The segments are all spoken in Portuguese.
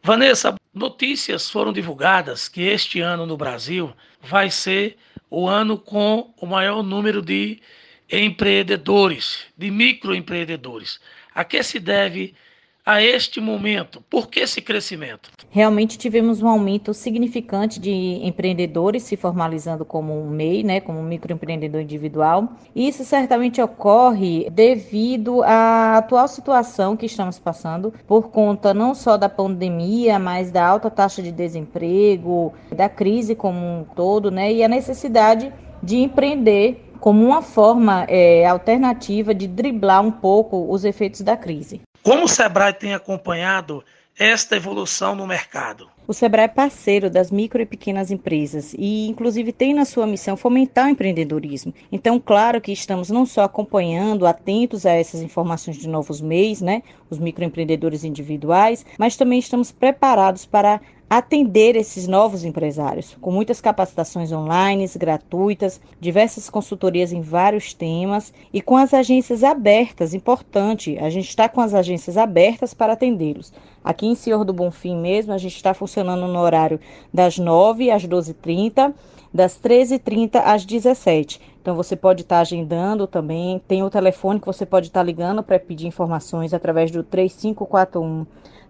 Vanessa, notícias foram divulgadas que este ano no Brasil vai ser o ano com o maior número de empreendedores, de microempreendedores. A que se deve a este momento? Por que esse crescimento? Realmente tivemos um aumento significante de empreendedores se formalizando como um MEI, né, como um microempreendedor individual. E isso certamente ocorre devido à atual situação que estamos passando, por conta não só da pandemia, mas da alta taxa de desemprego, da crise como um todo, né, e a necessidade de empreender como uma forma alternativa de driblar um pouco os efeitos da crise. Como o Sebrae tem acompanhado esta evolução no mercado? O Sebrae é parceiro das micro e pequenas empresas e, inclusive, tem na sua missão fomentar o empreendedorismo. Então, claro que estamos não só acompanhando, atentos a essas informações de novos MEIs, né, os microempreendedores individuais, mas também estamos preparados para atender esses novos empresários, com muitas capacitações online, gratuitas, diversas consultorias em vários temas e com as agências abertas, importante, a gente está com as agências abertas para atendê-los. Aqui em Senhor do Bonfim mesmo, a gente está funcionando no horário das 9 às 12h30, das 13h30 às 17h. Então você pode estar agendando também, tem o telefone que você pode estar ligando para pedir informações através do 3541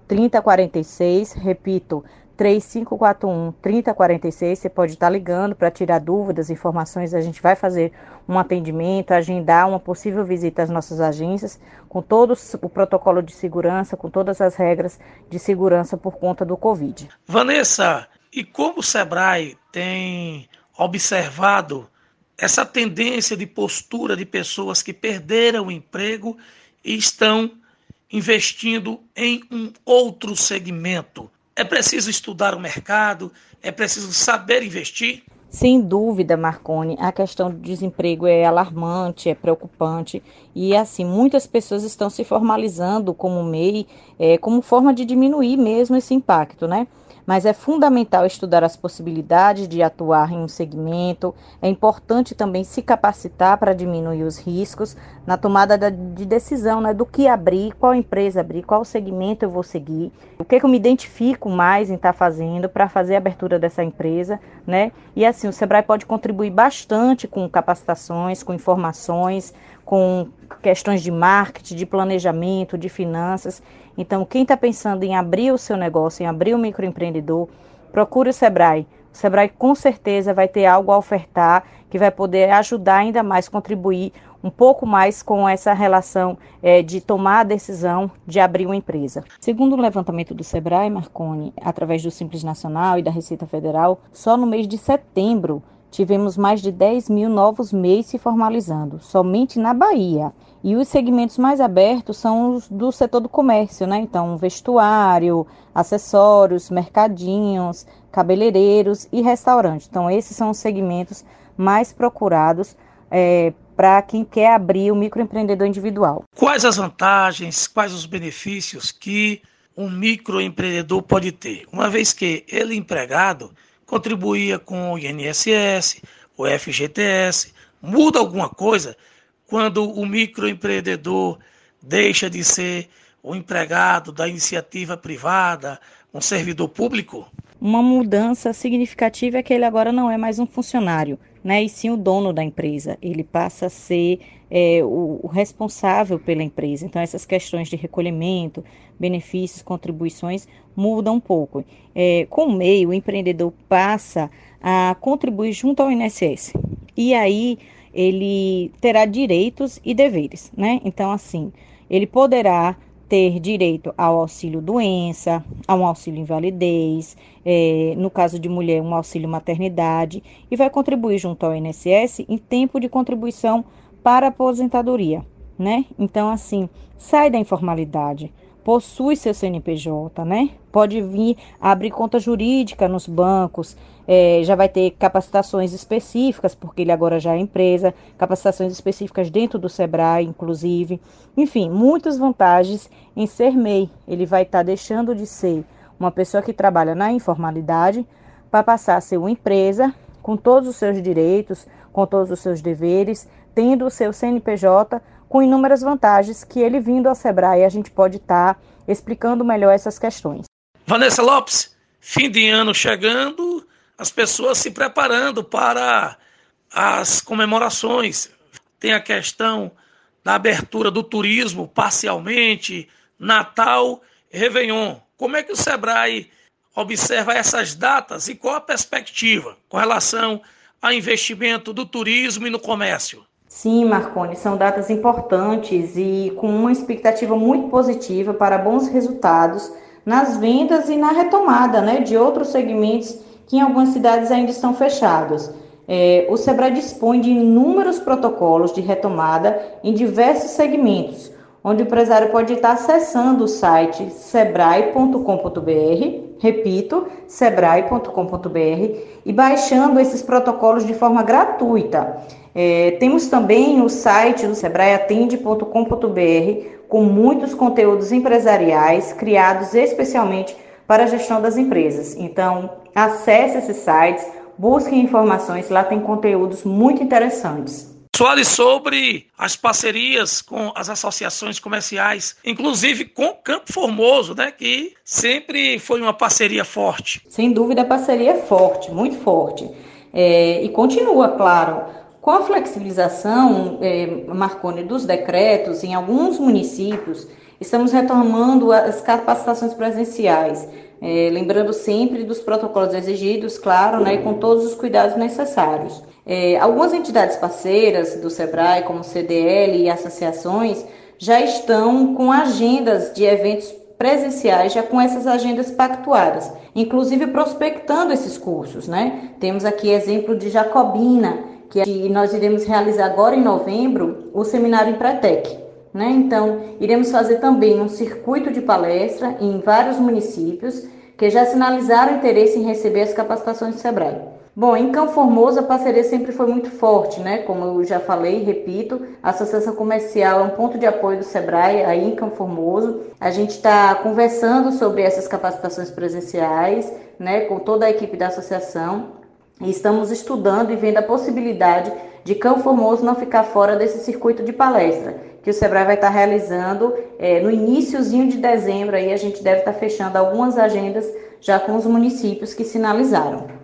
3046, repito, 3541 3046, você pode estar ligando para tirar dúvidas, informações, a gente vai fazer um atendimento, agendar uma possível visita às nossas agências, com todo o protocolo de segurança, com todas as regras de segurança por conta do Covid. Vanessa, e como o Sebrae tem observado essa tendência de postura de pessoas que perderam o emprego e estão investindo em um outro segmento? É preciso estudar o mercado, é preciso saber investir? Sem dúvida, Marconi, a questão do desemprego é alarmante, é preocupante e assim muitas pessoas estão se formalizando como MEI, como forma de diminuir mesmo esse impacto, né? Mas é fundamental estudar as possibilidades de atuar em um segmento, é importante também se capacitar para diminuir os riscos na tomada de decisão, né? Do que abrir, qual empresa abrir, qual segmento eu vou seguir, o que eu me identifico mais em estar fazendo para fazer a abertura dessa empresa, né? E assim, o Sebrae pode contribuir bastante com capacitações, com informações, com questões de marketing, de planejamento, de finanças. Então, quem está pensando em abrir o seu negócio, em abrir o microempreendedor, procure o Sebrae. O Sebrae com certeza vai ter algo a ofertar que vai poder ajudar ainda mais, contribuir um pouco mais com essa relação de tomar a decisão de abrir uma empresa. Segundo o levantamento do Sebrae, Marconi, através do Simples Nacional e da Receita Federal, só no mês de setembro tivemos mais de 10 mil novos MEIs se formalizando, somente na Bahia. E os segmentos mais abertos são os do setor do comércio, né? Então, vestuário, acessórios, mercadinhos, cabeleireiros e restaurantes. Então, esses são os segmentos mais procurados para quem quer abrir o microempreendedor individual. Quais as vantagens, quais os benefícios que um microempreendedor pode ter? Uma vez que ele empregado contribuía com o INSS, o FGTS, muda alguma coisa quando o microempreendedor deixa de ser o empregado da iniciativa privada, um servidor público? Uma mudança significativa é que ele agora não é mais um funcionário, né, e sim o dono da empresa. Ele passa a ser o responsável pela empresa. Então, essas questões de recolhimento, benefícios, contribuições mudam um pouco. Com o MEI, o empreendedor passa a contribuir junto ao INSS. E aí ele terá direitos e deveres, né? Então, assim, ele poderá ter direito ao auxílio doença, a um auxílio invalidez, no caso de mulher, um auxílio maternidade, e vai contribuir junto ao INSS em tempo de contribuição para a aposentadoria, né? Então, assim, sai da informalidade, possui seu CNPJ, né? Pode vir abrir conta jurídica nos bancos, já vai ter capacitações específicas, porque ele agora já é empresa, capacitações específicas dentro do Sebrae, inclusive. Enfim, muitas vantagens em ser MEI. Ele vai estar deixando de ser uma pessoa que trabalha na informalidade para passar a ser uma empresa com todos os seus direitos, com todos os seus deveres, tendo o seu CNPJ com inúmeras vantagens que ele vindo ao Sebrae a gente pode estar explicando melhor essas questões. Vanessa Lopes, fim de ano chegando, as pessoas se preparando para as comemorações. Tem a questão da abertura do turismo parcialmente, Natal, Réveillon. Como é que o Sebrae observa essas datas e qual a perspectiva com relação ao investimento do turismo e no comércio? Sim, Marconi, são datas importantes e com uma expectativa muito positiva para bons resultados nas vendas e na retomada, né, de outros segmentos que em algumas cidades ainda estão fechados. O Sebrae dispõe de inúmeros protocolos de retomada em diversos segmentos, onde o empresário pode estar acessando o site sebrae.com.br, repito, sebrae.com.br, e baixando esses protocolos de forma gratuita. Temos também o site do sebraeatende.com.br com muitos conteúdos empresariais criados especialmente para a gestão das empresas. Então, acesse esses sites, busque informações, lá tem conteúdos muito interessantes. Soares, sobre as parcerias com as associações comerciais, inclusive com o Campo Formoso, né, que sempre foi uma parceria forte. Sem dúvida, a parceria é forte, muito forte. E continua, claro. Com a flexibilização, Marconi, dos decretos, em alguns municípios, estamos retomando as capacitações presenciais, lembrando sempre dos protocolos exigidos, claro, né, com todos os cuidados necessários. Algumas entidades parceiras do Sebrae, como CDL e associações, já estão com agendas de eventos presenciais, já com essas agendas pactuadas, inclusive prospectando esses cursos, né? Temos aqui exemplo de Jacobina, que nós iremos realizar agora em novembro o seminário Empretec, né? Então, iremos fazer também um circuito de palestra em vários municípios que já sinalizaram interesse em receber as capacitações do Sebrae. Bom, em Campo Formoso a parceria sempre foi muito forte, né? Como eu já falei, repito, a Associação Comercial é um ponto de apoio do Sebrae aí em Campo Formoso. A gente está conversando sobre essas capacitações presenciais, né, com toda a equipe da associação. E estamos estudando e vendo a possibilidade de Campo Formoso não ficar fora desse circuito de palestra, que o Sebrae vai estar realizando no iniciozinho de dezembro. Aí a gente deve estar fechando algumas agendas já com os municípios que sinalizaram.